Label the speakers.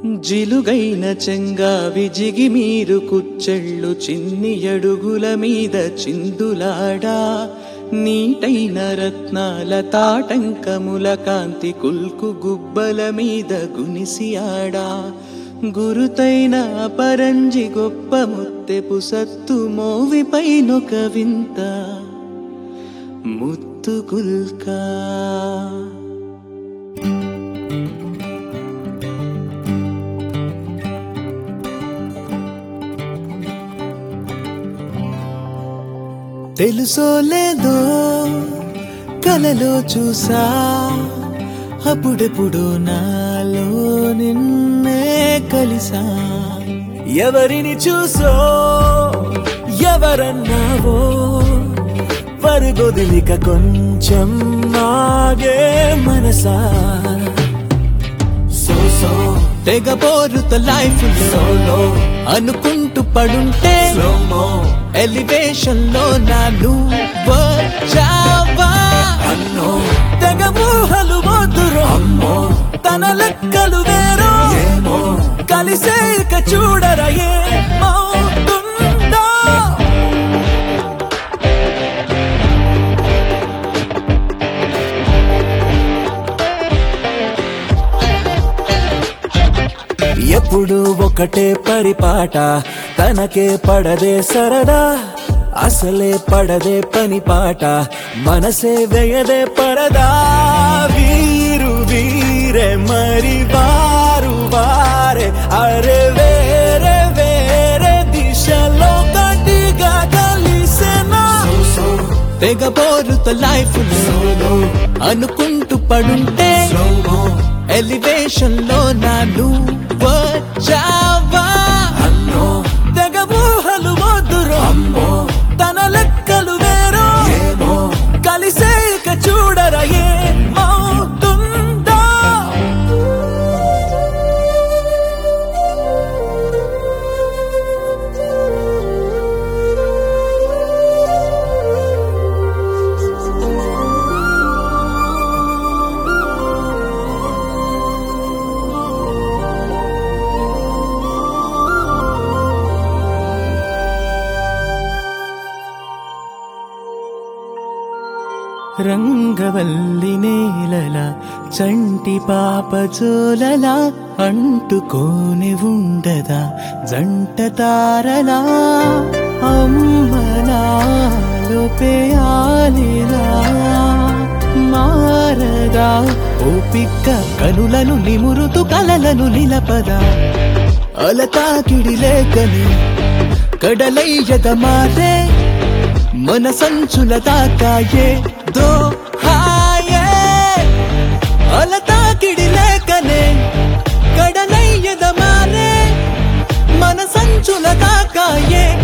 Speaker 1: జిలుగైన చెంగావి జిగిమీరు కుచ్చెళ్ళు చిన్ని అడుగుల మీద చిందులాడా నీటైన రత్నాల తాటంకముల కాంతి కుల్కు గుబ్బల మీద గునిసి ఆడా గురుతైన పరంజి గొప్ప ముత్తెపు సత్తు మోవిపైనొక వింత ముత్తు గుల్కా తెలుసో లేదో కలలో చూసా అప్పుడెప్పుడు నాలో నిన్నే కలిసా ఎవరిని చూసో ఎవరన్నావో పరుగొదిలిక కొంచెం ఆగే మనసా సో తెగబోరుత లైఫ్ లో అనుకుంటూ పడుంటే ఎలివేషన్ లో నాను వచ్చావా అన్నో తెగ ఊహలు వద్దురు అమ్మో తన లెక్కలు వేరో ఏమో కలిసే ఇక చూడరా ఏమవుతుందో ఎప్పుడు ఒకటే పరిపాట తనకే పడదే సరదా అసలే పడదే పని పాట మనసే వేయదే పరదా వీరు వీరే మరి వారు వారే అరే వేరే వేరే దిశలో గట్టిగా కలిసేనా తెగబోరుత లైఫ్ లో అనుకుంటూ పడుంటే ఎలివేషన్ లో నాను వచ్చావా అన్నో తెగ ఊహలు వద్దురు అమ్మో తన లెక్కలు వేరో ఏమో కలిసే ఇక చూడరా ఏమవుతుందో రంగవల్లి నేలల చంటి పాప జోలలా అంటుకోని ఉండదా జంట తారలా అమ్మలాలో పేయాలిలా మారదా ఓపిక్క కనులను నిమురుతూ కలలను నిలపదా అలతాకిడి లేకని కడలయ్యద మారే మన సంచుల తాకాయే దో హాయే అలతాకిడి లేకనే కడలయ్యద మారే మన సంచుల తాకాయే